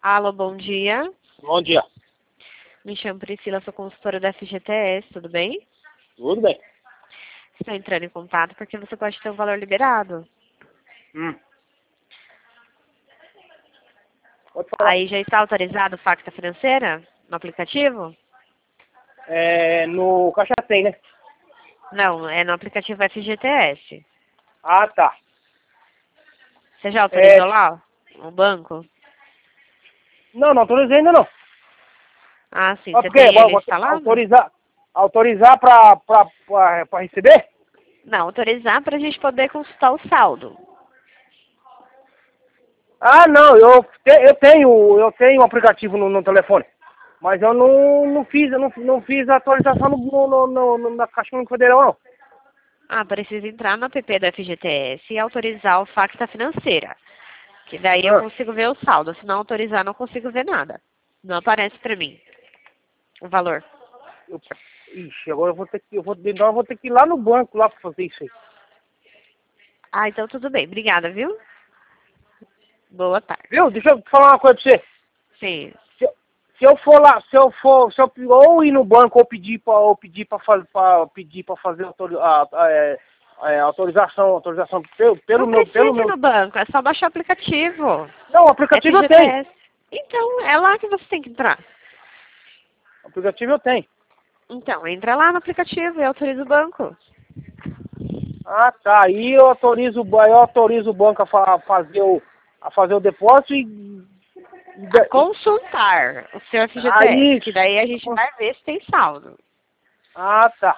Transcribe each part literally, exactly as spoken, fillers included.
Alô, bom dia. Bom dia. Me chamo Priscila, sou consultora da F G T S, tudo bem? Tudo bem? Estou entrando em contato porque você pode ter um valor liberado. Hum. Pode falar. Aí já está autorizado o Facta Financeira no aplicativo? É, no Caixa Tem, né? Não, é no aplicativo F G T S. Ah, tá. Você já autorizou É, lá o banco? não, não autorizei ainda não. Ah, sim. Mas Você por quê? tem Vou- ele vou instalado? autorizar, autorizar pra, pra, pra, pra receber? Não, autorizar para a gente poder consultar o saldo. Ah, não, eu, te- eu tenho eu tenho um aplicativo no, no telefone. Mas eu não, não fiz, eu não, não fiz a atualização no, no, no, no- na Caixa Econômica Federal, não. Ah, precisa entrar no app da F G T S e autorizar o Facta Financeira. Que daí eu Ah, consigo ver o saldo. Se não autorizar, não consigo ver nada. Não aparece para mim o valor. eu, ixi, agora eu vou ter que, eu vou, então eu vou ter que ir lá no banco lá pra fazer isso aí. Ah, então tudo bem. Obrigada, viu? Boa tarde. Viu? Deixa eu falar uma coisa pra você. Sim. Se, eu- se eu for lá, se eu for, se eu ou ir no banco ou pedir para ou pedir para fazer para pedir para fazer autori, a, a, é, é, autorização, autorização pelo, pelo Não meu precisa pelo ir meu no banco, é só baixar o aplicativo. Não, o aplicativo eu tenho. F G T S. Então, é lá que você tem que entrar. O aplicativo eu tenho. Então, entra lá no aplicativo e autoriza o banco. Ah, tá. Aí eu autorizo o ba- eu autorizo o banco a, fa- a fazer o a fazer o depósito e, e A da- e- consultar o seu F G T S, aí que daí a gente vai ver se tem saldo. Ah, tá.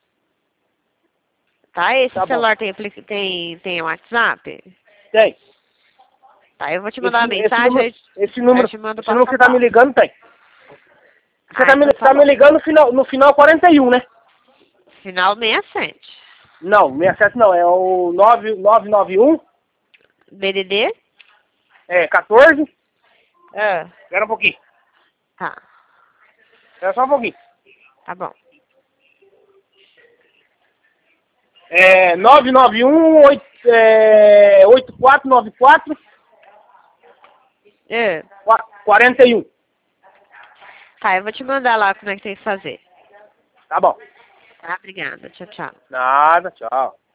Tá? Esse Tá bom. celular tem, apli- tem, tem WhatsApp? Tem. Tá, eu vou te Esse, mandar uma esse mensagem, número aí esse aí eu número te mando esse passo número que a você tá me passo. ligando tem. Você Ah, tá me, então tá tá me bom. ligando no final, no final quarenta e um, né? Final sessenta e sete. Não, sessenta e sete não, é o nove nove nove um, B D D? é quatorze. Ah. Espera um pouquinho. Tá, Espera só um pouquinho. tá bom. É nove nove um, oito, é, oito quatro nove quatro, É. quarenta e um. Tá, eu vou te mandar lá como é que tem que fazer. Tá bom. Tá, obrigada. Tchau, tchau. Nada, tchau.